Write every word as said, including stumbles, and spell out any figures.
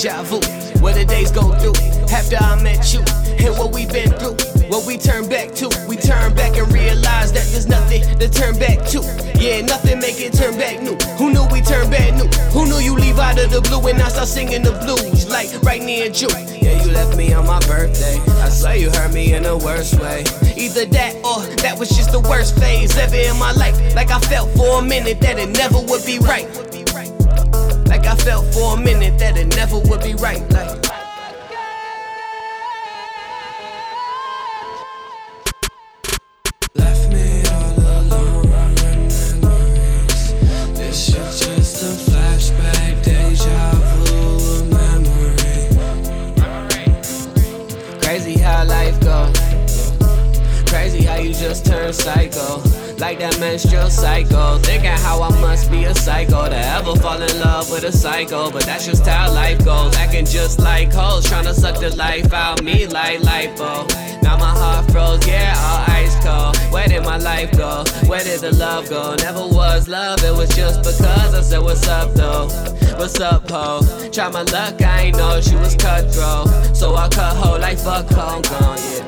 deja vu. What the days go through after I met you, and what we been through. What we turn back to, we turn back and realize that there's nothing to turn back to. Yeah, nothing make it turn back new. Who knew we turn back new? Who knew you leave out of the blue and I start singing the blues like right near June? Yeah, you left me on my birthday. I swear you hurt me in the worst way. Either that or that was just the worst phase ever in my life. Like I felt for a minute that it never would be right. Like I felt for a minute that it never would be right. Like left me all alone in memories. This shit just a flashback, deja vu memory. crazy how life goes. Crazy how you just turn psycho. Like that menstrual cycle. Thinking how I must be a psycho to ever fall in love with a psycho. But that's just how life goes. Acting just like hoes, trying to suck the life out me like lipo. Now my heart froze, yeah, all ice cold. Where did my life go? Where did the love go? Never was love, it was just because I said what's up though. What's up, ho? Try my luck, I ain't know she was cutthroat. So I cut ho like fuck ho, I'm gone, yeah.